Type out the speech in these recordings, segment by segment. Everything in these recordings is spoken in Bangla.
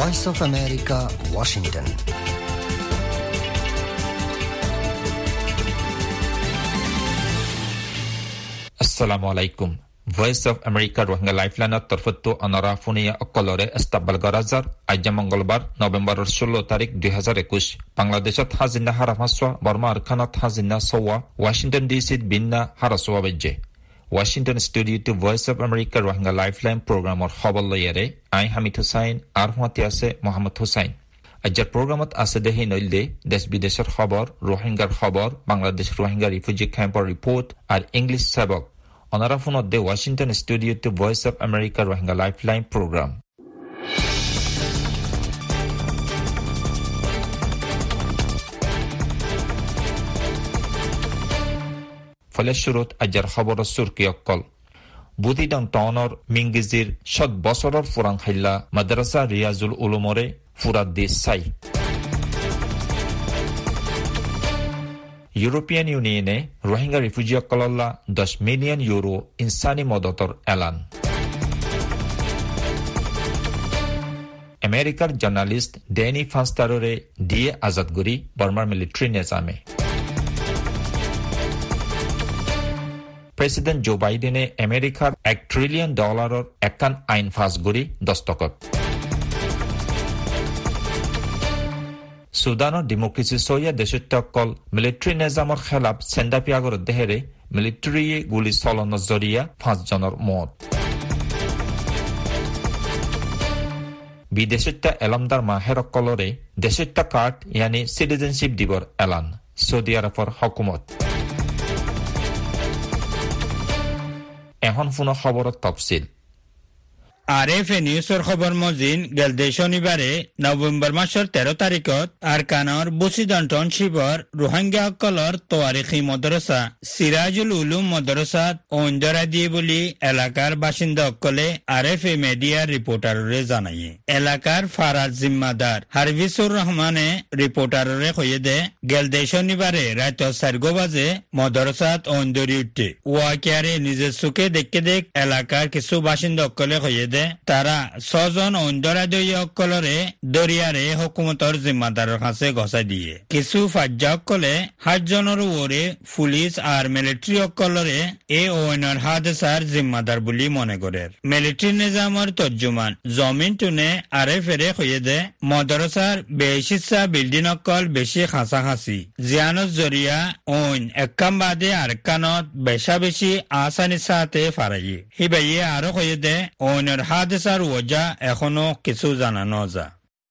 Voice of America, Washington. আসসালামু আলাইকুম। ভয়েস অফ আমেরিকা রোহিঙ্গা লাইফলাইনের তরফতো অনারা ফোনিয়া অকলরে ইস্তাকবাল গরাজার আজ মঙ্গলবার নভেম্বরের 16 তারিখ 2021 বাংলাদেশত হাজিনা হারাফাসওয়া বর্মা আরখানত হাজিনা সওয়া ওয়াশিংটন ডিসিত বিন্না হারাসওয়া বেজে ওয়াশিংটন স্টুডিওতে Voice of America Rohingya Lifeline প্রোগ্রামর খবর লইয়ারে আই হামিদ হুসাইন আর হুয়াতে আছে মোহাম্মদ হুসাইন। আজকের প্রোগ্রামত আছে দেহি নইলে দেশ বিদেশের খবর, রোহিঙ্গার খবর, বাংলাদেশ রোহিঙ্গা রিফিউজি ক্যাম্পের রিপোর্ট আর ইংলিশ সবক। অনারা ফোনত দে ওয়াশিংটন স্টুডিওতে Voice of America Rohingya lifeline programme. ফলে শুরুত আজকের খবর সুরকি অকল বুধিডং টাউনের মিঙ্গিজির 7 বছরের ফুরাং খাইলা মাদ্রাসা রিয়াজুল উলুমরে ফুরাত দি সাই। ইউরোপিয়ান ইউনিয়নে রোহিঙ্গা রিফিউজি অকলল্লা 10 মিলিয়ন ইউরো ইনসানি মদতর এলান। আমেরিকার জার্নালিস্ট ড্যানি ফাস্টাররে দিয়ে আজাদগুড়ি বর্মার মিলিটারি নিজামে। প্রেসিডেন্ট জো বাইডেনে আমেরিকার $1 ট্রিলিয়ন একান আইন ফাঁস গুড়ি দস্তখত। সুদানৰ ডেমোক্ৰেসি সহিয়া দেশত অকল মিলিটারি নিজামৰ খেলাপ চেন্দাপিয়াগর দেহেৰে মিলিটারিয়ে গুলি চলনৰ জরিয়া 5 জনের মত। বিদেশত এলামদার মাহের অকলরে দেশত কার্ড ইয়ানি সিটিজেনশিপ দিবর এলান সৌদি আরবর হকুমত। এখন ফোনৰ খবৰত তফসিল। আরএফএ নিউজৰ খবৰ মজিন গেলদে শনিবাৰে নৱেম্বৰ মাসৰ 13 তাৰিখত আৰকানৰ বুচিডন টাউনশ্বিপৰ ৰোহিংগাসকলৰ তাৰিখী মদৰসা সিৰাজুল উলুম মদৰসাত অঞ্জৰা দিয়ে বুলি এলাকাৰ বাসিন্দাসকলে আৰএফএ মিডিয়াৰ ৰিপৰ্টাৰৰে জানায়। এলাকাৰ ফাৰাজ জিম্মাদাৰ হাৰভিছুৰ ৰহমানে ৰিপৰ্টাৰৰে কয়ে দে গেলদে শনিবাৰে ৰাত 4 বাজে মদৰসাত অঞ্জৰি উঠে। ওয়াকিয়াৰে নিজে চুকে দেখে এলাকাৰ কিছু বাসিন্দাসকলে কয়ে দে তারা 6 জন অন্দরাদয়সকলরে দরিয়ারে হুকুমতর জিম্মাদারের কাছে গছাই দিয়ে। কিছু ফাজ্জাসকলে 7 জনের ওরে পুলিশ আর মিলিটারি সকলরে এই ওইনের হাদসার জিম্মাদার বলি মনে করে। মিলিটারি নিজামের তর্জমান জমিন টুনে আরএফএরে কয়ে দে মদরসার বেশিসা বিল্ডিং সকল বেশি খাঁচাখাঁচি জিয়ানত জরিয়া ওইন একাম বাদে আরেকানত বেশি আসানির সাথে ফারাইয়ে। হিবাইয়ে আরো কয়ে দে ওইনের হাদসার ওজা এখনো কিছু জানানো যা।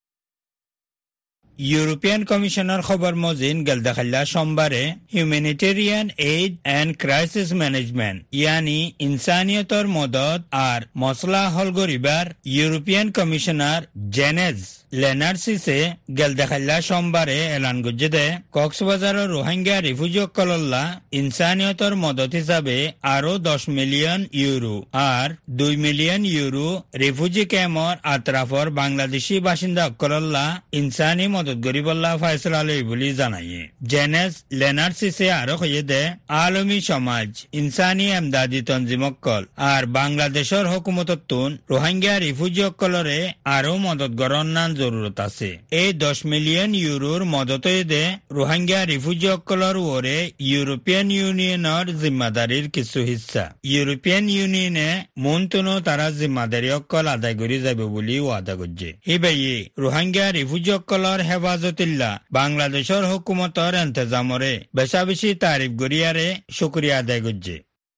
ইউরোপিয়ান কমিশনের খবর মজিন গেলদাখাল্লা সোমবারে humanitarian aid and crisis management ইয়ানি ইনসানিয়তর মদত আর মসলা হল গরিবার ইউরোপিয়ান কমিশনার জেনেজ লেনার্সিসে গেলদাখাল্লা সোমবারে এলান গুজে দে কক্সবাজারের রোহিঙ্গা রিফিউজি কলল্লা ইনসানিয়তর মদত হিসাবে আরো 10 মিলিয়ন ইউরো আর 2 মিলিয়ন ইউরো রিফিউজি ক্যাম্পর আতরাফর বাংলাদেশি বাসিন্দা কলল্লা ইনসানি মদত গরিবল্লা ফয়সলা লই বলি জানাইয়ে। জেনেস লেনার্সিসে আরো কয়ে দে আলমী সমাজ ইনসানি এমদাদি তঞ্জিমক্কল আর বাংলাদেশের হুকুমততুন রোহিঙ্গা রিফিউজি সকলরে আরো মদত গরন্নান জরুরত আছে। এই 10 মিলিয়ন ইউরোর মদতে দে রোহিঙ্গা রিফিউজি সকলর ওরে ইউরোপিয়ান ইউনিয়নের জিম্মাদারির কিছু হিস্সা। ইউরোপিয়ান ইউনিয়নে মন্তনো তারা জিম্মাদারি সকল আদায় করে যাবে বলি ওয়াদা করছে। হিবাইয়ে রোহিঙ্গা রিফিউজি সকলর হেফাজতিল্লা বাংলাদেশের হুকুমতর ইন্তজামরে বেশি তারিফ গরিয়ারে শুকরিয়া আদায় করছে।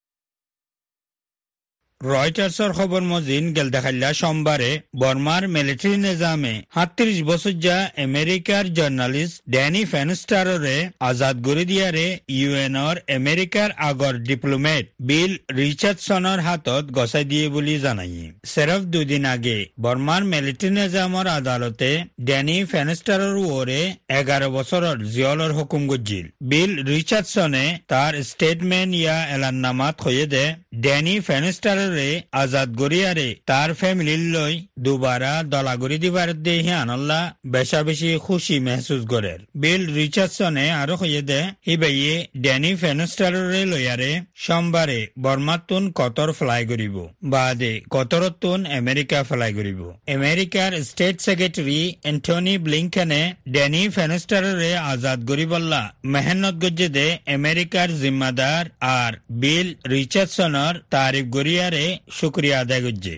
রয়টার্সের খবর মজিন গেলদাখাল্লা সোমবারে বর্মার মিলিটারি নিজামে 37 বছর যা আমেরিকার জার্নালিস্ট ড্যানি ফেনস্টাররে আজাদ করে দিয়ারে ইউএনর আমেরিকার আগর ডিপ্লোমেট বিল রিচার্ডসনের হাতত গছাই দিয়ে বলি জানাইয়ে। সেরফ 2 দিন আগে বর্মার মিলিটারি নিজামর আদালতে ড্যানি ফেনস্টারের ওরে 11 বছরের জিয়লর হুকুম গজিল। বিল রিচার্ডসনে তার স্টেটমেন্ট ইয়া এলাননামাত হয়ে দে ড্যানি ফেনস্টারে আজাদ গরিয়ারে তার ফ্যামিলির লই দুবারা দলাগরি দিবার দেহে আনল্লা বেশা বেশি খুশি মেহসুস করের। বিল রিচার্ডসনে আরো হইয়ে দে হিবাইয়ে ড্যানি ফেনস্টারে লইয়ারে সোমবারে বর্মাতুন কতর ফ্লাই করিব বাদে কতরতুন আমেরিকা ফ্লাই করিব। আমেরিকার স্টেট সেক্রেটারি অ্যান্টনি ব্লিংকেনে ড্যানি ফেনস্টারে আজাদ গরিবল্লা মেহনত গজ্জে দে আমেরিকার জিম্মাদার আর বিল রিচার্ডসনের তারিফ গরিয়ারে শুক্রিয়া আদায় গজ্জে।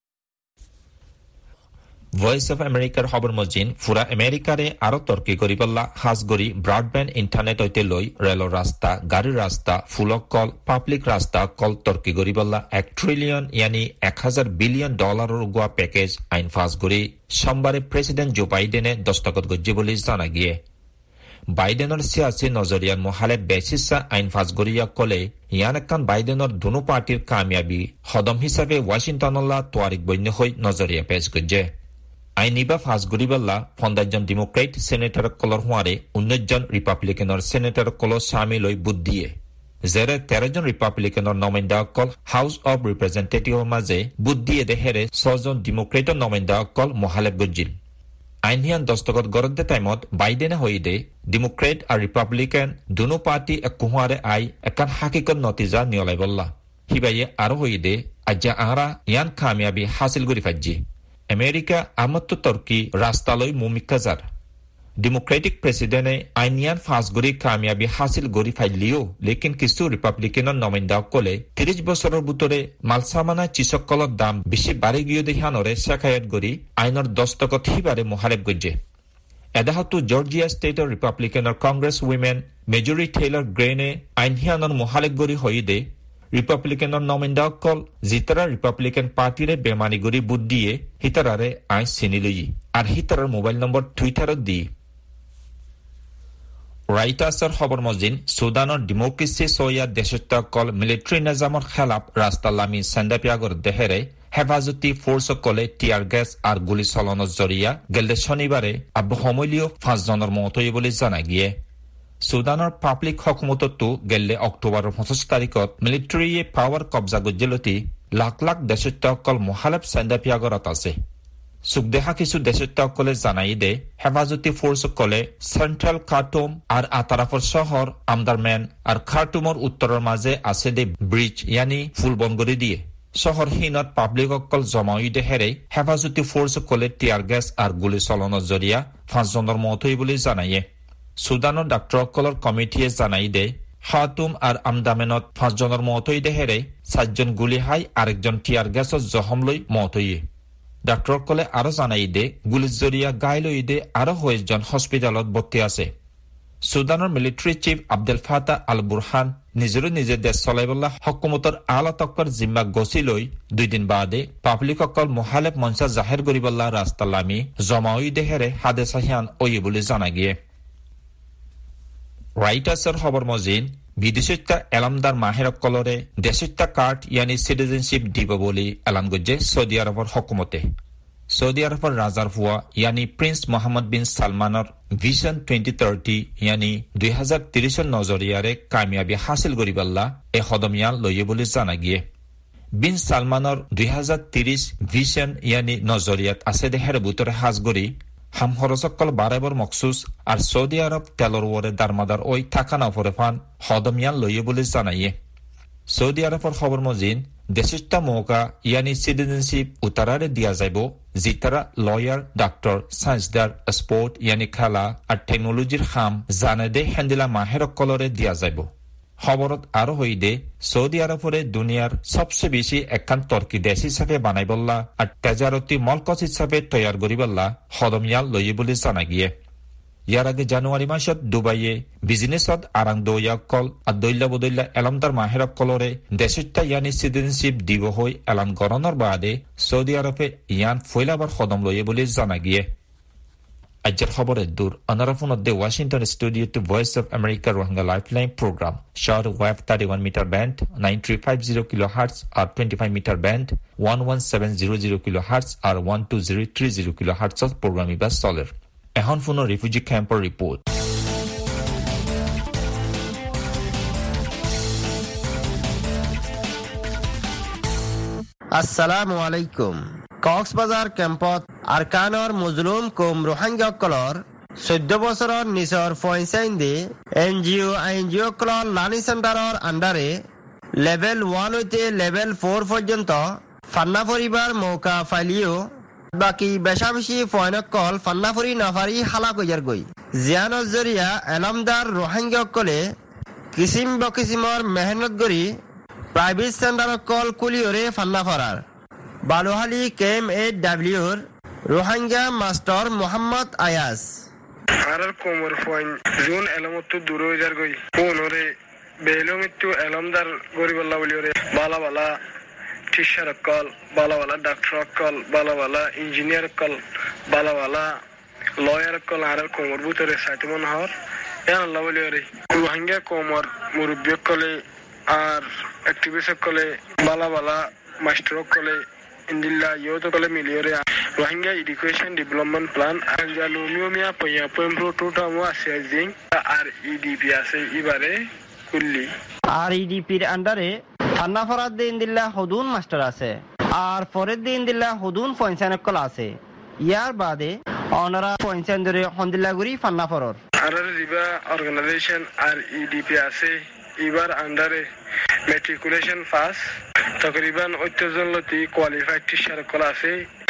ভয়েস অফ আমেরিকাৰ খবৰ মজিন ফুৰা আমেৰিকাৰে আৰু তৰ্কি কৰিবলা হাজগৰি ব্ৰডবেণ্ড ইণ্টাৰনেট ঐতে লৈ ৰেলৰ ৰাস্তা গাড়ীৰ ৰাস্তা ফুলক কল পাব্লিক ৰাস্তা কল তৰ্কি কৰিবলা 1 ট্ৰিলিয়ন ইয়ানি 1000 বিলিয়ন ডলাৰৰ গোৱা পেকেজ আইন ফাঁচ কৰি সোমবাৰে প্ৰেছিডেণ্ট জো বাইডেনে দস্তখত গজ্জে বুলি জানা গিয়ে। বাইডেনৰ চিয়াচী নজৰিয়াৰ মহালে বেচিছা আইন ফাঁচ গৰিয়া কলে ইয়ান একান বাইডেনৰ দুনো পাৰ্টিৰ কামিয়াবী সদম হিচাপে ৱাশ্বিংটনলা তোৱাৰিক বন্য হৈ নজৰিয়া পেছ গজ্জে। আইনিবা ফাঁচ গৰিবল্লা 15জন ডেমোক্ৰেট সেনেটৰ কলৰ হোৱাৰে 19জন ৰিপাব্লিকানৰ সেনেটৰ কলৰ চামিল হৈ বুট দিয়ে, যেৰে 13জন ৰিপাব্লিকানৰ নমেন্দাসকল হাউচ অব ৰিপ্ৰেজেণ্টেটিভৰ মাজে বুট দিয়ে দেহেৰে 6জন ডেমোক্ৰেটৰ নমেন্দাসকল মহালেব গজ্জিল। আইনহিয়ান দস্তখত গৰদে টাইমত বাইডেনে হৈ দে ডেমোক্ৰেট আৰু ৰিপাব্লিকান দুনো পাৰ্টি একোহাৰে আই একান হাকিকত নতিজা নিয়লাই বল্লা হিবাইয়ে আৰু হৈ দে আজ্জা আহৰা ইয়ান কামিয়াবী হাসিল কৰি ফাজ্জি। আমেৰিকা আমত্ত তৰ্কি ৰাস্তালৈ মুমিকাজাৰ ডেমোক্ৰেটিক প্ৰেছিডেণ্টে আইনিয়ান ফাঁচগুৰি কামিয়াবী হাসিল কৰি ফাইলিও লেকিন কিছু ৰিপাব্লিকানৰ নমেন্দাসকলে 30 বছৰৰ ভিতৰে মালসামানা চিচকলৰ দাম বেছি বাঢ়ি গিয়ে দেখানৰে শাখায়ত কৰি আইনৰ দস্তখত সিবাৰে মহালেব গজ্জে। এদাহতো জৰ্জিয়া ষ্টেটৰ ৰিপাব্লিকানৰ কংগ্ৰেছ উইমেন মেজৰি টেইলৰ গ্ৰেনে আইনহিয়ানৰ মহালেব কৰি হৈ দে ৰিপাব্লিকানৰ নমেন্দাসকল জিতাৰা ৰিপাব্লিকান পাৰ্টিৰে বেমানি কৰি বুট দিয়ে হিতাৰাৰে আইন চিনি লৈ আৰু হিতাৰৰ মোবাইল নম্বৰ টুইটাৰত দি। ৰাইটাৰ্ছৰ খবৰ মজিন সুদানৰ ডেমক্ৰেচি চয়া দেশসকল মিলিটাৰী নিজামৰ খেলাপ ৰাস্তা লামি চেণ্ডাপিয়াগৰ দেহেৰে হেফাজতি ফোৰ্সকলে টিয়াৰ গেছ আৰু গুলী চলনৰ জৰিয়া গেলে শনিবাৰে আবহমলীয় 5জনৰ মত হৈ বুলি জনা গিয়ে। সুদানৰ পাব্লিক হকুমততো গেলে অক্টোবৰৰ 25 তাৰিখত মিলিটাৰীয়ে পাৱাৰ কব্জা গজ্জেলতি লাখ লাখ দেশসকল মহালেব চেণ্ডাপিয়াগৰত আছে। সুখদেহা কিছু দেশসকলে জানাই দে হেফাজতি ফোৰ্সকলে চেণ্ট্ৰেল খাৰ্টুম আৰু আতাৰাফৰ চহৰ আমদাৰমেন আৰু খাৰ্টুমৰ উত্তৰৰ মাজে আছে দে ব্ৰিজ ইয়ানি ফুল বন কৰি দিয়ে। চহৰহীনত পাব্লিকসকল জমাই দেহেৰে হেফাজতি ফোৰ্সকলে টিয়াৰ গেছ আৰু গুলী চলনৰ জৰিয়া 5জনৰ মত হৈ বুলি জানায়ে। সুদানৰ ডাক্তৰসকলৰ কমিটিয়ে জানাই দে খাৰ্টুম আৰু আমদামেনত 5জনৰ মত হৈ দেহেৰে 7জন গুলী হাই আৰু 1জন টিয়াৰ গেছৰ জখম লৈ মত হৈয়ে। ডাক্তৰসকলে আৰু জানাই দে গুলীৰ জৰিয়া গাই লৈ দে আৰু 6জন হস্পিটেলত ভৰ্তি আছে। সুদানৰ military chief Abdul Fattah al Burhan নিজে দেশ চলাইবলা হকুমতৰ আলতকৰ জিম্মা গছি লৈ 2 দিন বাদে পাব্লিকসকল মহালেব মঞ্চা জাহেৰ কৰিবলা ৰাস্তা লামি জমা হৈ দেহেৰে হাদেচাহিয়ান অয়ে বুলি জানা গিয়ে। ৰাইটাৰ্ছৰ খবৰ মজিন বিদেশিতা এলামদাৰ মাহেৰসকলৰে দেশিতা কাৰ্ড ইয়ানি চিটিজেনশ্বিপ দিব বুলি এলান গজ্জে সৌদি আৰবৰ হকুমতে। সৌদি আৰবৰ ৰাজাৰ ফুৱা ইয়ানি প্ৰিন্স মহম্মদ বিন সালমানৰ ভিজন 2030 ইয়ানি 2030 নজৰিয়াৰে কামিয়াবী হাসিল কৰিবলা এই সদমিয়ান লয়ে বুলি জানা গিয়ে। বিন সালমানৰ 2030 ভিজন ইয়ানি নজৰিয়াত আছে দেহেৰ বুটৰে হাজগৰি হামহৰসকল বাৰেবৰ মকসুস আৰু সৌদি আৰব তেলৰ ওৰে দাৰমাদাৰ ঐ থাকা নফৰে ফান সদমিয়ান লয়ে বুলি জানায়ে। সৌদি আৰবৰ খবৰ মজিন দেশিতা মৌকা ইয়ানি সিটিজেনশ্বিপ উত্তৰাৰে দিয়া যাব জিতাৰা লয়াৰ ডাক্তৰ সায়েন্সদাৰ স্পৰ্ট ইয়ানি খেলা আৰু টেকনলজিৰ খাম জানে দে হেন্দিলা মাহেৰসকলৰে দিয়া যাব। খবৰত আৰু হৈ দে সৌদি আৰবৰে দুনিয়াৰ সবচে বেছি একান তৰ্কি দেশ হিচাপে বানাই বল্লা আৰু তেজাৰতি মলকজ হিচাপে তৈয়াৰ কৰি বল্লা সদমিয়াল লয়ে বুলি জানা গিয়ে। ইয়াৰ আগে জানুৱাৰী মাসত ডুবাইয়ে বিজনেছত আৰাং দৈয়াকল আৰু দৈল্লা বদৈল্লা এলামদাৰ মাহেৰসকলৰে দেশিতা ইয়ানি চিটিজেনশ্বিপ দিব হৈ এলান গৰণৰ বাদে সৌদি আৰবে ইয়ান ফৈলাবাৰ সদম লয়ে বুলি জানা গিয়ে। আজকের খবরের দূর অনারাফোনত দে Washington studio to Voice of America Rohingya lifeline programme short wave 31 metre band 9350 kilohertz আর 25 মিটার ব্যান্ড 11700 কিলোহার্টজ আর 12030 কিলোহার্টজ প্রোগ্রাম ইবা চলের। এখন ফোনৰ রিফিউজি ক্যাম্পৰ রিপোর্ট। আসসালামু আলাইকুম। কক্সবাজার কেম্পত আরকানৰ মজলুম কম ৰোহিংগাসকলৰ 14 বছৰৰ নিচৰ ফইনচাইন্দে এনজিঅ কলৰ লানি চেণ্টাৰৰ আণ্ডাৰে লেভেল 1 হইতে লেভেল 4 পৰ্যন্ত ফান্না ফৰিবাৰ মৌকা ফাইলিও বাকি বেশাবেশি ফয়নকল ফান্না ফরি নাফারি হালা কইয়ার গই জিয়ানৰ জৰিয়া এলামদাৰ ৰোহিংগাসকলে কিসিম বকিসিমৰ মেহনত গৰি প্রাইভেট সেন্টার কল কুলিওরে ফান্না ফরার বালুহালি KM8Wর রোহিঙ্গা মাস্টার মোহাম্মদ আয়াস আরার কোমর ফইন জুন এলামত দূর হয়ে যার গই কোনরে বেলমিতু এলামদার গরিবল্লা বলিওরে বালা বালা টিচার কল বালা বালা ডাক্তার কল বালা বালা ইঞ্জিনিয়ার কল বালা বালা লয়ার কল আরার কোমর ভিতরে সাইতমন হর এন আল্লাহ বলিওরে রোহিঙ্গা কোমর মুরব্বী কলে আর অ্যাক্টিভিস্ট কলে বালা বালা মাস্টার কলে ইন্দিল্লা ইয়ত কলে মিলিয়রে রোহিঙ্গা এডুকেশন ডেভেলপমেন্ট প্ল্যান আর জালুমিয়া পয়া পম্প্রো টোটামো আছে জিং আর ইডিপি আছে ইবারে কুল্লি আর ইডিপির আন্ডারে ফান্না ফরাদ দে ইন্দিল্লা হদুন মাস্টার আছে আর ফরেদ দে ইন্দিল্লা হদুন ফইনসানকল আছে ইয়ার বাদে অনারা ফইনসান ধরে হন্দিল্লাগুড়ি ফান্না ফরর আর রিবা অর্গানাইজেশন আর ইডিপি আছে এবার আন্ডারে মেট্রিকুলেশন পাস তকরিবান 80 লতি কোয়ালিফাইড টিচার কল আছে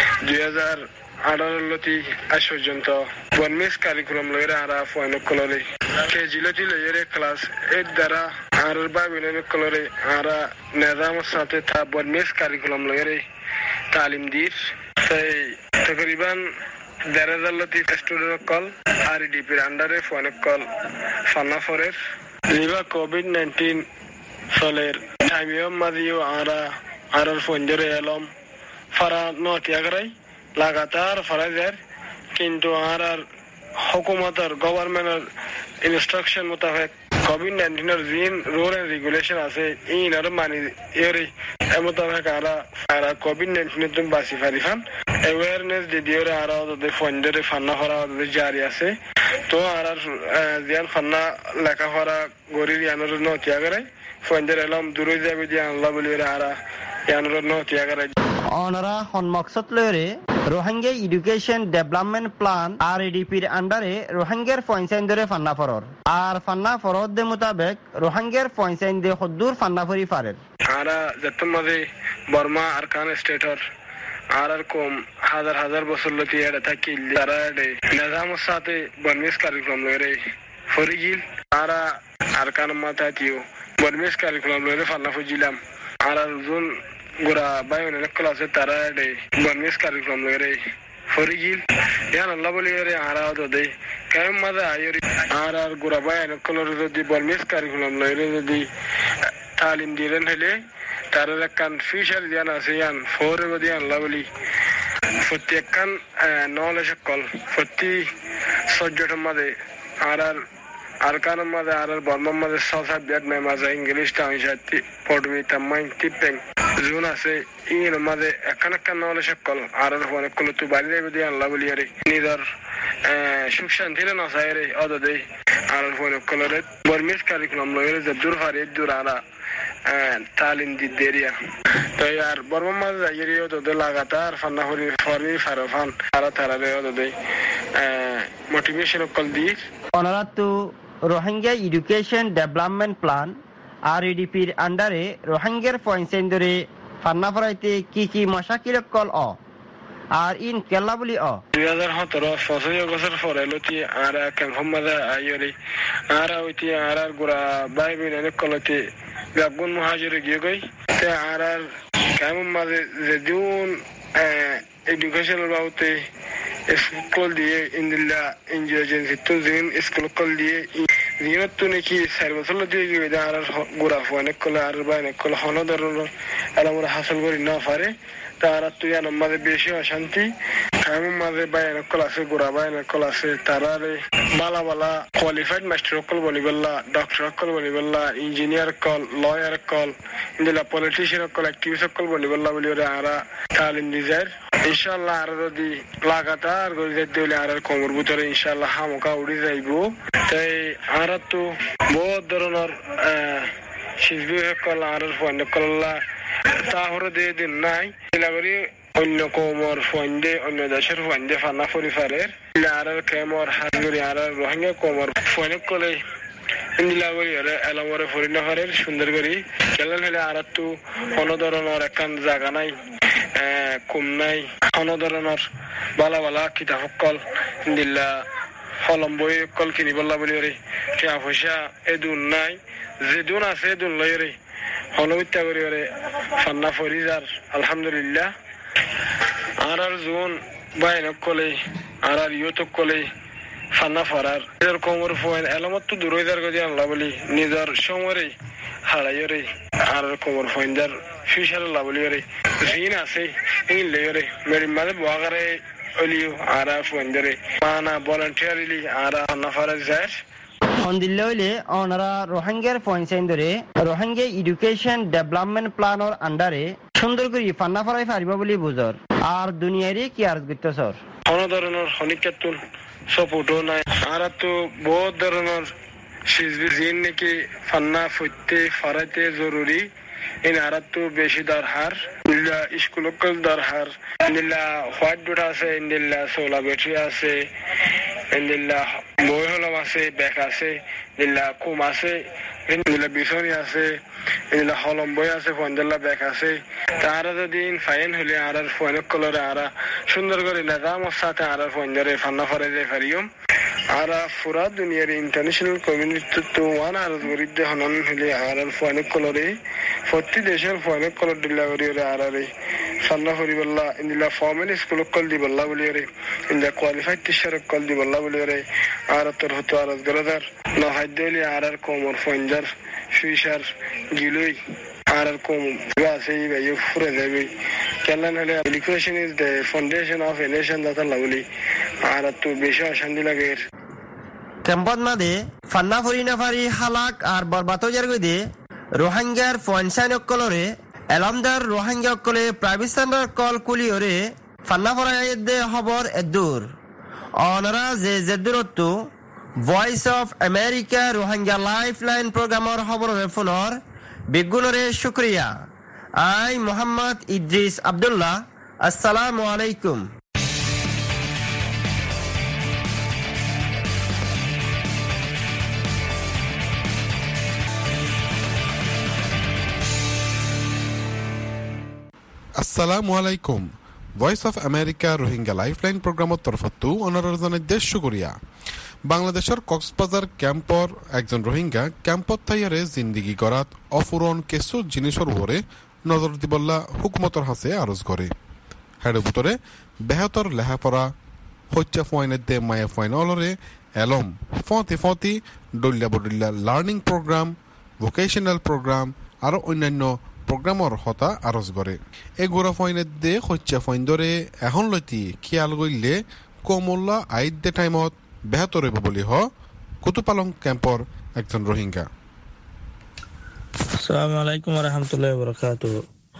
2018 লতি আজ পর্যন্ত বনমিস কারিকুলাম লইরা আরা ফয়নক কলরে কেজি লতি লইরে ক্লাস 8 দ্বারা আর বাইবেলের কলরে আরা নিজামের সাথে তা বনমিস কারিকুলাম লইরে তালিম দিস সেই তকরিবান 10,000 লতি স্টুডেন্ট কল আর ডিপির আন্ডারে ফয়নক কল ফান্না ফরের লিবা কোভিড-19 ফলের টাইমিও মাদিও আরার ফঞ্জরে এলম ফারা নতিয়াগরাই লাগাতার ফারাজের কিন্তু আরার হুকুমতের গভর্নমেন্টের ইনস্ট্রাকশন মোতাবেক কোভিড-19 এর জিন রুল এন্ড রেগুলেশন আছে ইনার মানি এরি মোতাবেক আরা কোভিড-19 তুমি বাসি ফারিফান অ্যাওয়ারনেস দিদিওরে আরা ওদের ফঞ্জরে ফান্না করা ওদের জারি আছে তো আরার জিয়ান ফান্না লেখাপড়া গরির ইয়ানোর নতিয়াগরাই ফঞ্জর এলম দূরে যাবে দিয়ে আল্লাহ বলিরে আরা ইয়ানোর নতিয়াগরাই অনারা হনমকসত লয়রে রোহিঙ্গা এডুকেশন ডেভেলপমেন্ট প্ল্যান REDPর আন্ডারে রোহিঙ্গার ফইনসাইন ধরে ফান্না ফরর আর ফান্না ফরদ দে মোতাবেক রোহিঙ্গার ফইনসাইন দে হদ্দুর ফান্না ফরি ফারের আরা যতমাদে বর্মা আরকান স্টেটর আর কম হাজার হাজার বছর লতি এটা থাকি যারা নিজামের সাথে বনমিস কারিকুলাম লইরে ফরিগিল আরা আরকান মাথা তিও বনমিস কারিকুলাম লইরে ফান্না ফুজিলাম আর জুন গোরা বায়নের ক্লাসে তারা বনমিস কারিকুলাম লইরে ফরিগিল ইয়ান আল্লাহ বলিরে আরা দে কায়ম মাদা আইরি আর গোরা বায়নের ক্লাসে যদি বনমিস কারিকুলাম লইরে যদি তালিম দিলেন হলে তার একখান ফিশার দিয়ান আছে ইয়ান ফোরে দিয়ান আল্লাহ বলি প্রত্যেকখান নলেজ কল প্রতি সহ্যটার মাঝে আরকানের মাঝে আর বর্মার মাঝে সাবজেক্ট নাই মাঝে ইংলিশ টাইসাতি পড়বি তামাই টিপেং জুন আছে ইন মাঝে একখান নলেজ কল আর অনেক কল তো বাড়ি যাবে দিয়ে আল্লাহ বলি আরে নিজের সুখ শান্তিরে নসাই রে অদে আর অনেক কলরে বর্মিস কারিকুলাম লইরে যে দূর হারে দূর আরা তালিম দি দেরিয়া তো আর বর্মার মাঝে যাইরিও তো লাগাতার ফান্না হরি ফরি ফারফান তারা তারারে অদে মোটিভেশন কল দি অনারা তো রোহিঙ্গা এডুকেশন ডেভেলপমেন্ট প্ল্যান REDPর আন্ডারে রোহিঙ্গার ফইনসাইন ধরে ফান্না ফরাইতে কি মশাকিল কল আর ইন কেলা বলি 2017 বছর পরে লতি আর ক্যাম্প মাঝে আইরি আর ওইটি আর গোরা বাইবেল অনেক কলতে গাগুন মহাজরে গিয়ে গই তে আর ক্যাম্প মাঝে যে দিন এডুকেশনাল বাউতে স্কুল দিয়ে ইন্দিল্লা এনজিও এজেন্সি তো জিন স্কুল কল দিয়ে জিনত তো নাকি 4 বছর দিয়ে গিয়ে আর গোরা অনেক কল আর অনেক কল হন ধরনের আলামরা হাসিল করি না পারে তারা তুই আমাদের বেশি অশান্তি আমি মাঝে বাইরে ক্লাসে গোড়া বাইরে ক্লাসে তারা বালা বালা কোয়ালিফাইড মাস্টার কল বলি বললা ডক্টর কল বলি বললা ইঞ্জিনিয়ার কল লয়ার কল দিলা পলিটিশিয়ান কল অ্যাক্টিভিস্ট কল বলি বললা বলি ওরা আরা তালিম দিজার ইনশাআল্লাহ আর যদি লাগাতার গড়ে দিলে আর কোমর ভিতরে ইনশাআল্লাহ হামকা উড়ে যাইবো তাই আর তো বহুত ধরনের শিশু কল আর ফোন কল্লা তাহলে দিয়ে দিন নাই এলাগরি অন্য কোমর ফন্দে অন্য দেশের ফন্দে ফান্না পরিবারের আর কেমর হাজুরি আর রোহিঙ্গা কোমর ফনে কলে ইন্দিলাগরি এলামরে ফরিনাফারের সুন্দর করি কেলেন হলে আর তো কোনো ধরনের একখান জায়গা নাই কম নাই কোনো ধরনের বালা বালা কিতাব সকল ইন্দিল্লা হলম বই সকল কিনিবল্লা বলি রে টাকা পয়সা এদুন নাই যেদুন আছে এদুন লই রে হলবিত্যা করি রে ফান্না ফরিজার আলহামদুলিল্লাহ আর জোন বাইনক কলে আর ইয়তক কলে ফান্না ফরার নিজের কোমর ফয়েন এলামত তো দূর হয়ে যার গদি আল্লাহ বলি নিজের সমরে হারাই রে আর কোমর ফয়েন্দার ফিউচার আল্লাহ বলি রে জিন আছে ইন লে রে মেরি মাঝে বাগারে অলিও আর ফয়েন্দারে মানা ভলান্টিয়ারলি আর ফান্না ফরার যায় অন্দিল্লে অনারা রোহিঙ্গার পয়েন্ট ধরে রোহিঙ্গা এডুকেশন ডেভেলপমেন্ট প্ল্যানের আন্ডারে সুন্দর করে ফান্না ফরাই পারিব বলি বুঝর আর দুনিয়ারে কি আর করতে সর কোন ধরনের হনিকাতুন সপোর্টও নাই আর তো বহুত ধরনের সিজবিজিন নাকি ফান্না ফুটতে ফারাইতে জরুরি ইন আর তো বেশি দরকার ইল্লা স্কুলকল দরকার ইল্লা হোয়াইট বোর্ড আছে ইল্লা সোলার ব্যাটারি আছে ইল্লা বই হলম আছে ব্যাগ আছে ইল্লা কুম আছে ইল্লা বিছনি আছে ইল্লা হলম বই আছে ফন্ডেলা ব্যাগ আছে তারা যদি ফাইন হলে আর ফোন কলরে আর সুন্দর করে নিজামের সাথে আর ফন্ডরে ফান্না ফরাই যায় পারিম আর পুরা দুনিয়ার ইন্টারন্যাশনাল কমিউনিটি তো ওয়ান আর গরিব হনন হলে আর ফোন কলরে প্রতি দেশের ফোন কলর দিল্লা করি আর ফান্না ফরিবল্লা ইন্দিলা ফর্মেল স্কুল কল দিবল্লা বলি রে ইন্দা কোয়ালিফাইড টিচার কল দিবল্লা বলি রে আর তোর হতো আর গরদার নহাইদলি আর কোমর ফন্ডার ফিশার গিলুই আর কম আছে এই ফুরে যাবে কেলান হলে education is the foundation of a nation দাতা লাভলি আর তো বেশি শান্তি লাগে ক্যাম্পত মাদে ফান্না ফরিনাফারি হালাক আর বরবাতজার গদে রোহিঙ্গার ফনসাইন কলরে এলামদার রোহিঙ্গা কলে প্রাইভেট সেন্টার কল কুলিওরে ফান্না ফরাইদে খবর এদুর অনারা যে জেদুরত্তু Voice of America Rohingya lifeline প্রোগ্রামের খবরের ফোনর বেগুনরে শুক্রিয়া আই মোহাম্মদ ইদ্রিস আব্দুল্লাহ আসসালামু আলাইকুম আসসালামু আলাইকুম Voice of America Rohingya lifeline প্রোগ্রামত তরফতো অনারজনের দেশ শুকরিয়া বাংলাদেশের কক্সবাজার ক্যাম্পর একজন রোহিঙ্গা ক্যাম্পত থাইয়ারে জিন্দিগি করাত অফুরন কেসু জিনিসের উপরে নজর দিবল্লা হুকুমতর হাসে আরজ করে হেড ভিতরে বেহতর লেহাপড়া হচ্চা ফয়নের দে মায়া ফয়ন অলরে এলম ফতি ডল্লা বডল্লা লার্নিং প্রোগ্রাম ভোকেশনাল প্রোগ্রাম আর অন্যান্য প্রোগ্রামর হতা আরজ করে এই গোড়া ফয়নের দে হচ্চা ফয়ন ধরে এখন লইতি খেয়াল গইলে কমল্লা আইদ দে টাইমত বেহতর হইব বলি কুতুপালং ক্যাম্পর একজন রোহিঙ্গা আসসালামু আলাইকুম ওয়া রাহমাতুল্লাহি ওয়া বারাকাতুহু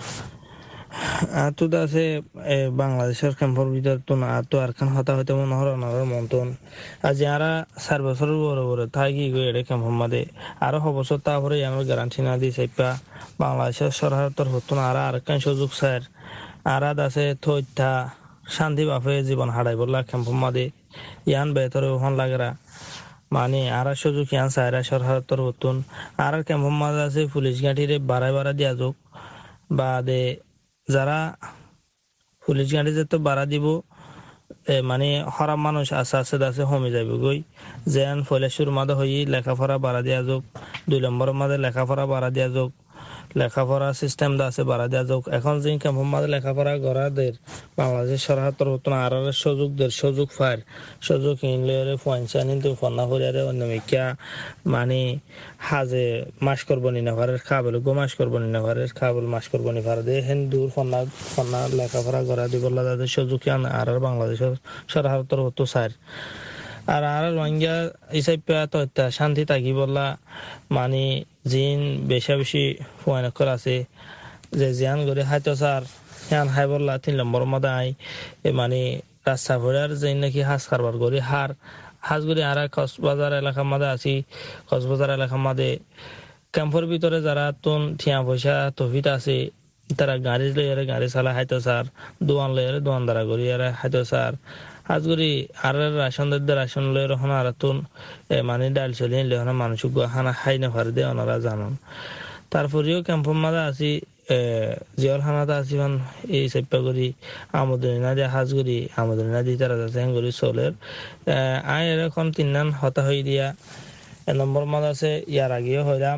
আতুদা আছে বাংলাদেশের ক্যাম্পর ভিতর তো না তো আর খান হতা হতে মনে হর না মন্তন আজ যারা 4 বছর বড় বড় থাকি গো এর ক্যাম্প মধ্যে আরো বছর তারপরে আমার গ্যারান্টি না দি সাইপা বাংলাদেশের সরকার তোর হতো না আর কান সুযোগ স্যার আরাদ আছে থইতা শান্তি বাফে জীবন হারাই বললা ক্যাম্প মধ্যে ইয়ান বেতরে হন লাগরা মানে আর সুযোগ ইয়ান সাইরা সরকার তোর হতুন আর ক্যাম্প মধ্যে আছে পুলিশ গাড়িরে বাড়াই দিয়া যোগ বাদে যারা পুলিশ গাড়ি যেতে বাড়া দিব মানে হরাম মানুষ আস্তে আস্তে আছে কমে যাবে গই যেন ফলেশুর মাঝে হই লেখাপড়া বাড়া দিয়া যোগ 2 নম্বরের মাঝে লেখাপড়া বাড়া দিয়া যোগ লেখাপড়া সিস্টেম দা আছে বাড়া দিয়া যোগ এখন যে ক্যাম্পের মাঝে লেখাপড়া গড়াদের বাংলাদেশ সরকার হতো না আর সুযোগ ফার সুযোগ ইনলে পয়সা কিন্তু ফন্না করিয়ারে অন্যমিকা মানে হাজে মাস করবো নি না পারে খাবল গো মাস করবো নি না পারে খাবল মাস করবো নি পারে দে হিন্দুর ফন্না লেখাপড়া গড়া দি বললা তাদের সুযোগ আর বাংলাদেশের সরকার হতো স্যার আর রোহিঙ্গা হিসাবে তো শান্তি থাকি বললা মানে জিন বেশি ফয়নকর আছে যে জিয়ান করে হাইতো স্যার হ্যান হাই বললা 3 নম্বর মধ্যে আই মানে রাস্তা ভরার যে নাকি হাজ কারবার করে হাজ করে আর কক্সবাজার এলাকার মধ্যে আছি কক্সবাজার এলাকার মধ্যে ক্যাম্পের ভিতরে যারা তুন ঠিয়া পয়সা তফিত আছে তারা গাড়ি লইয়ারে গাড়ি চালা হাইতো স্যার, দোয়ান লইয়ারে দোয়ান দ্বারা করিয়ারে হাইতো স্যার। আজ করি আর রাশন দিতে রাশন লইয়ার হন আর তুন মানে ডাল চলি হন মানুষ হানা খাই না পারে দে ওনারা জানান। তারপরেও ক্যাম্পের মাঝে আছি জিয়াল খানাতে আছি মানে এই চেপা করি আমদানি না দিয়ে হাজ করি আমদানি না দিয়ে তারা যাচ্ছে করি চলের আয় এরকম তিন হতা হয়ে দিয়া নম্বর মাঝে আছে। ইয়ার আগেও হইলাম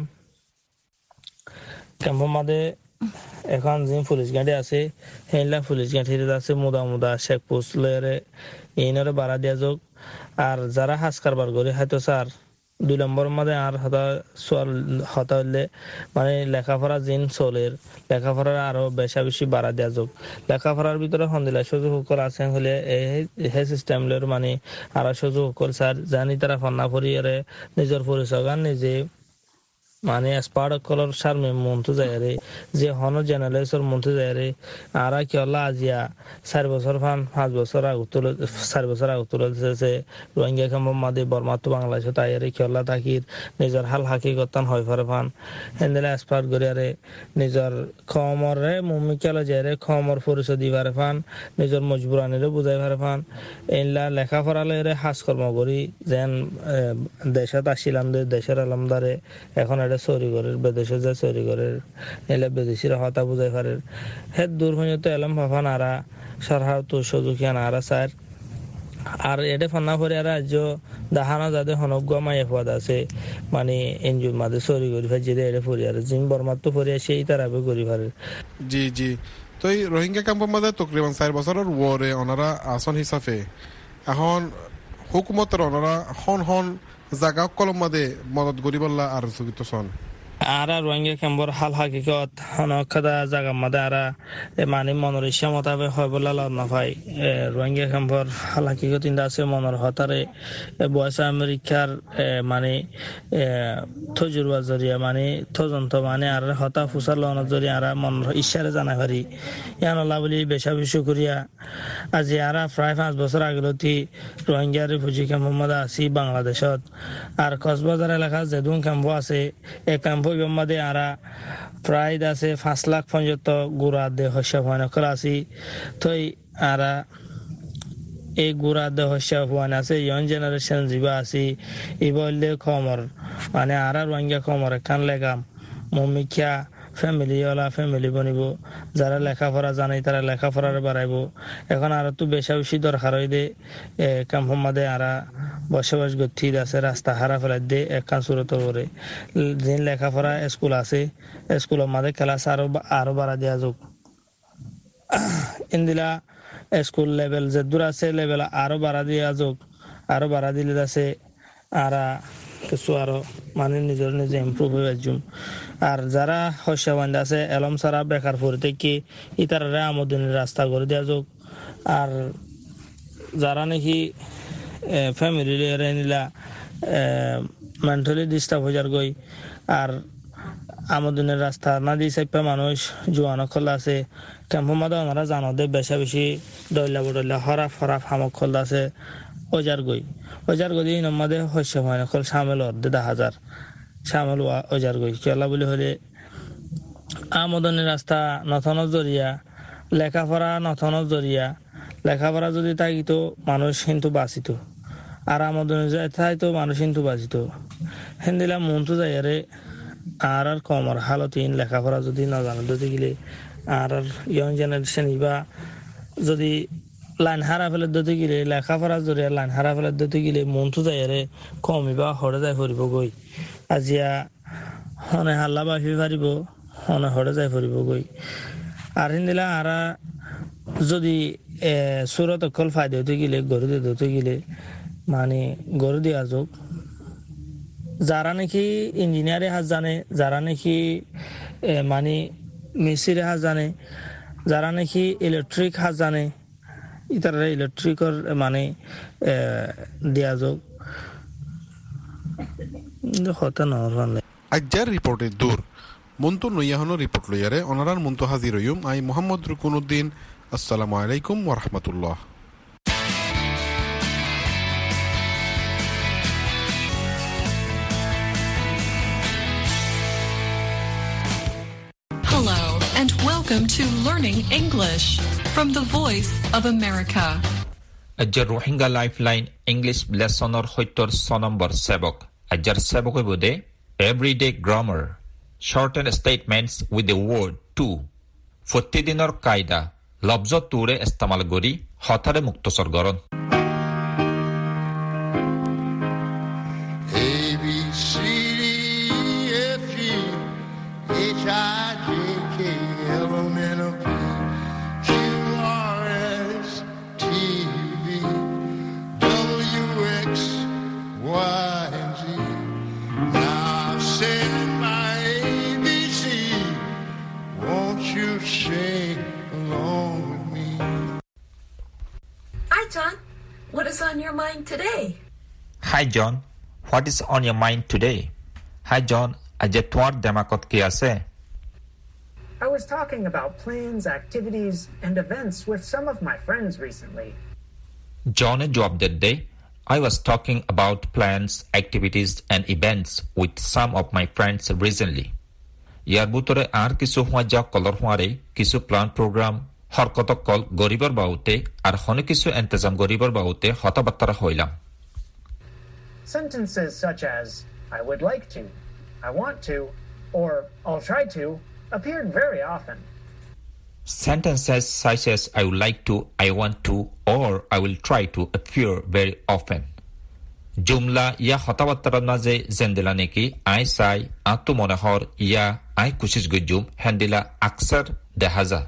ক্যাম্পের মাঝে এখন যে পুলিশ গাড়ি আছে সেইলা পুলিশ গাড়িতে আছে মুদা চেক পোস্ট লয়ারে এইনারে বাড়া দিয়া যোগ। আর যারা হাজ কারবার করে হয়তো স্যার 2 নম্বর মাঝে আর হতা হইলে মানে লেখাপড়া জিন চলের লেখাপড়ার আরো বেশি বাড়া দেওয়া যোগ। লেখাপড়ার ভিতরে সন্দিলা সুযোগ সকল আছে হলে এই সিস্টেম মানে আরো সুযোগ সকল স্যার জানি তারা ফন্না ফরিয়ারে নিজের পরিচয় গান নিজে মানে স্পার্ট কলর সার মন্ত্র যায় রে যে হন জেনারেলসর মন্ত্র যায় রে আর কি আল্লাহ আজিয়া 4 বছর 5 বছর আগুতলে 4 বছর আগুতলে দিতেছে রোহিঙ্গা ক্যাম্প মাদে বর্মা তো বাংলাদেশে তাই রে কি আল্লাহ তাকির নিজের হাল হাকিকতান হয় ফরে ফান হেন্দেলে স্পার্ট গরিয়ারে নিজের খমরে মুমিকালে যায় রে খমর পরিচয় দিবারে ফান নিজের মজবুরানিরে বুঝাই পারে ফান এইলা লেখাপড়ালে রে হাস কর্ম করি যেন দেশত আসিলাম দেশের আলমদারে এখন এটা চুরি করে বিদেশে যায় চুরি করে এলে বিদেশিরা হতা বুঝাই পারে হে দূর হয়ে তো এলাম ভাফান আরা সরহার তো সুযোগিয়ান আরা স্যার। আর এটা ফান্না করে আর রাজ্য দাহানা যাদের হনজ্ঞ মাই পদ আছে মানে এনজিওর মাঝে চুরি করি ফের যেতে এটা পড়ি আর জিন বর্মার তো পড়ি সেই তারাবে করি পারে। জি জি, তো এই রোহিঙ্গা ক্যাম্পের মধ্যে তকরিবান 4 বছরের ওয়ারে ওনারা আসন হিসাবে এখন হুকুমতের ওনারা হন জাগা কলম মাদে মদত গরিবল্লা আর সুগিত সন আর রোহিঙ্গা ক্যাম্পর হাল হাকিকত হনখাদা জাগা মাদে আর মানে মনের ইচ্ছা মোতাবেক হয় বলে লাভ না পাই। রোহিঙ্গা ক্যাম্পর হাল হাকিকত ইন্দা আছে মনের হতারে বয়স আমেরিকার মানে থজুরবা জরিয়া মানে তদন্ত মানে আর হতা ফুসার লনের জরিয়া আর মনের ইচ্ছারে জানা পারি ইয়ান আল্লাহ বলি বেশি করিয়া আজি আর প্রায় 5 বছর আগলতি রোহিঙ্গা রিফিউজি ক্যাম্পের মধ্যে আছি বাংলাদেশত। আর কক্সবাজার এলাকার যেদুন ক্যাম্প আছে এই ক্যাম্প মধ্যে আরা প্রায় আছে 5,75,000 গুড়া দেহ হস্যাফান আছি তো আরা এই গুড়া দেহ হস্যাফান আছে ইয়ং জেনারেশন যা আছি ই বললে খমর মানে আরা রোহিঙ্গা খমর এখান লেগাম মমিখিয়া ফ্যামিলি বনিব যারা লেখাপড়া জানে তারা লেখাপড়ার বাড়াইব। এখন আর তো বেশি দরকার হয় দে ক্যাম্পের মাঝে আরা বসবাস করতে আছে রাস্তা হারা ফেলাই দে একখান সুরত করে যে লেখাপড়া স্কুল আছে স্কুলের মাঝে ক্লাস আরো বাড়া দেওয়া যোগ। ইন্দিলা স্কুল লেভেল যে দূর আছে লেভেল আরো বাড়া দেওয়া যোগ। আরো বাড়া দিলে আছে আরা কিছু আরো মানে নিজে ইম্প্রুভ হয়ে যাম। আর যারা হস্যাবান্ধ আছে এলম সারা বেকার পড়ে থেকে ইতারা আমদানির রাস্তা করে দেওয়া যোগ। আর যারা নাকি ফ্যামিলি নিলা মেন্টালি ডিস্টার্ব হয়ে যার গই আর আমদানির রাস্তা না দিয়ে চাইপা মানুষ জোয়ানো খোলা আছে ক্যাম্পের মাঝে ওনারা জানো দে বেশি দইলা হরাফ হামক খোলা আছে ওজার গই নমাদে শস্য হয় নকল সামেল অর্ধে 10,000 সামেল ওজার গই কেলা বলে হলে আমদানির রাস্তা নথনের জরিয়া লেখাপড়া নথনের জরিয়া লেখাপড়া যদি থাকিত মানুষ কিন্তু বাঁচিত আর আমদানি তাই তো মানুষ কিন্তু বাঁচিত হেন্দিলা মন তো যাই আরে আর কমর হালতিন লেখাপড়া যদি না জানো যদি গেলে আর ইয়ং জেনারেশন ইবা যদি লাইন হারা ফেলে দিতে গেলে লেখাপড়া জরিয়া লাইন হারা ফেলে দিতে গেলে মন তো যাই আরে কমিবা হরে যাই ফুরিব গই আজিয়া হনে হাল্লা বাফি পারিব হনে হরে যাই ফুরিব গই। আর হিন্দিলা আরা যদি সুরত অকল ফায়দা হতে গেলে গরু দিতে গেলে মানে গরু দেওয়া যোগ। যারা নাকি ইঞ্জিনিয়ারে হাজ জানে যারা নাকি মানে মিস্ত্রি হাজ জানে যারা নাকি ইলেকট্রিক হাজ জানে ইতারা ইলেকট্রিকর মানে দেওয়া যোগ হতে নহলে আজ্জার রিপোর্টের দূর মন্তু নইয়াহনো রিপোর্ট লইয়ারে অনারার মন্তু হাজির হইম আই মোহাম্মদ রুকুনুদ্দিন। আসসালামু আলাইকুম ওয়া রাহমাতুল্লাহ। Hello and welcome Welcome to Learning English from the Voice of America. Ajar Rohingya Lifeline English Lessonor Hoitor Sonambor Sebok. Ajar Sebok Bude Everyday Grammar. Shorten statements with the word to. Fottidinor Kaida. Lobzo Ture Estamal Gori. Hotare Muktosor Goron. What is on your mind today? Hi John, what is on your mind today? Hi John, aje twar demakot ki ase? I was talking about plans, activities, and events with some of my friends recently. John jawab dedde, I was talking about plans, activities, and events with some of my friends recently. Yar butore ar kisu hua ja kolor huare, kisu plan program, হরকতকল গরিবর বাউতে আর হনে কিছু ইন্তজাম গরিবর বাউতে হতাবার্তা হইলাম Sentences such as I would like to, I want to, or I'll try to appeared very often. Sentences such as I would like to, I want to, or I will try to appear very often. জুমলা ইয়া হতাবার্তার মাঝে জেন্দিলা নেকি আই চাই আতো মনে হর ইয়া আই কুশিস গুজুম হ্যান্ডিলা আকসার দেখা যা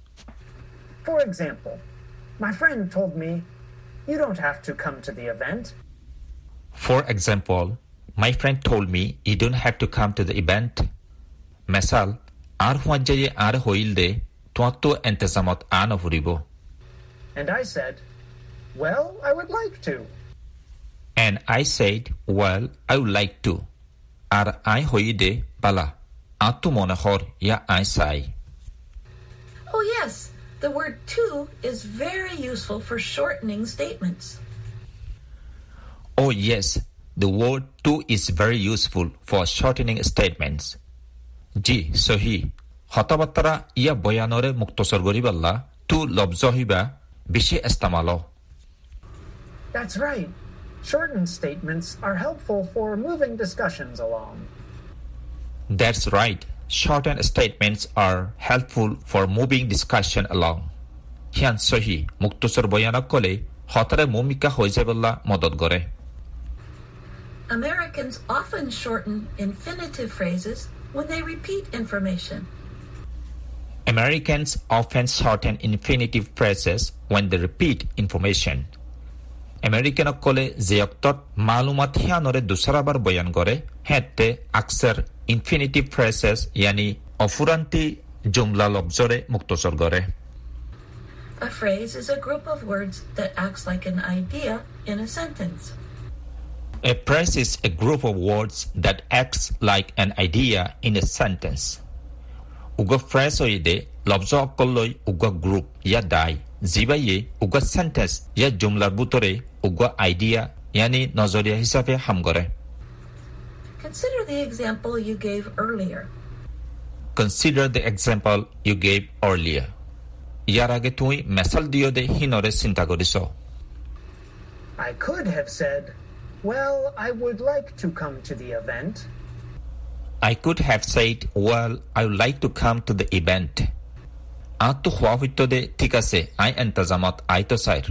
For example, my friend told me, you don't have to come to the event. For example, my friend told me, you don't have to come to the event. Mesal, ar huajaye ar hoilde, tuato entezamot ano huribo. And I said, well, I would like to. And I said, well, I would like to. Ar I hoide bala. Atu monahor ya I say. Oh yes. The word to is very useful for shortening statements. Oh yes, the word to is very useful for shortening statements. Ji, sohi. Hotabattara iya boyanore muktosor goriballa tu lobzohiba bishi estamalo. That's right. Shortened statements are helpful for moving discussions along. That's right. Shortened statements are helpful for moving discussion along. Hian sohi muktusor boyanak kole hotare mumika hoijeballa modod gore. Americans often shorten infinitive phrases when they repeat information. Americans often shorten infinitive phrases when they repeat information. American kole zeyoktot malumat hianore dusarabar boyan gore hette akser infinitive phrases yani ofuranti jumla lobzore muktosor gore. A phrase is a group of words that acts like an idea in a sentence. A phrase is a group of words that acts like an idea in a sentence. Uga phrase oide lobzo okolloi uga group ya dai zibaye uga sentence ya jumlar butore uga idea yani nazariya hisabe ham gore. Consider the example you gave earlier. Consider the example you gave earlier. Yar age tui mesal dio de hinore sinta goriso. I could have said, well, I would like to come to the event. I could have said, well, I would like to come to the event. Atu hua huito de tikase ai entazamat ai to sair.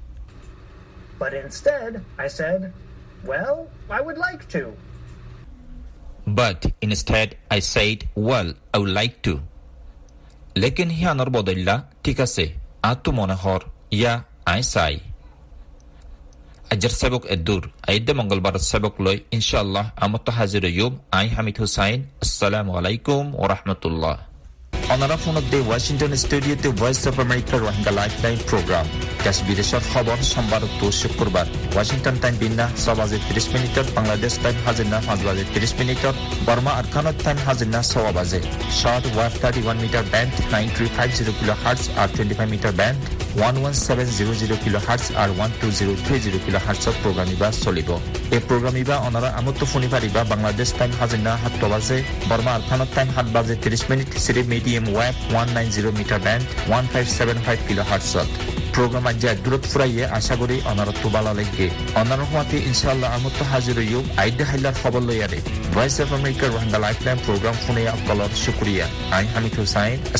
But instead, I said, well, I would like to. But instead, I said, well, I would like to. Lekin hianor bodilla tikase atu monahor ya I say. Ajar sabok edur aide mongolbar sabok loy inshallah amot hazir yub I Hamid Hussain. Assalamu alaikum wa rahmatullah. অনারা ফোনতে ওয়াশিংটন স্টুডিওতে Voice of America Rohingya lifeline programme দেশ বিদেশের খবর সোমবার ও শুক্রবার ওয়াশিংটন টাইম বিন্না 6 বাজে 30 মিনিটত বাংলাদেশ টাইম হাজিরনা 5 বাজে 30 মিনিটত বর্মা আরকানত টাইম হাজিরনা 6 বাজে short wave 31 metre band 9350 kilohertz আর 25 মিটার ব্যান্ড 11700 কিলোহার্টজ আর 12030 কিলোহার্টজত প্রোগ্রামিবা চলিব এই প্রোগ্রামিবা অনারা আমত ফোনি পারিবা বাংলাদেশ টাইম হাজিরনা 7 বাজে বর্মা আরকানত টাইম 7 বাজে 30 মিনিট সিরি medium FM web 190 meter band 1575 kilohertz program ajja durut furaiye asha kori onarattu bala legge onarar hwati inshallah amutto hazir yub aidde hailar khabor loyare Voice of America Rohingya Lifeline program phone ya color shukriya I Hamid Hussain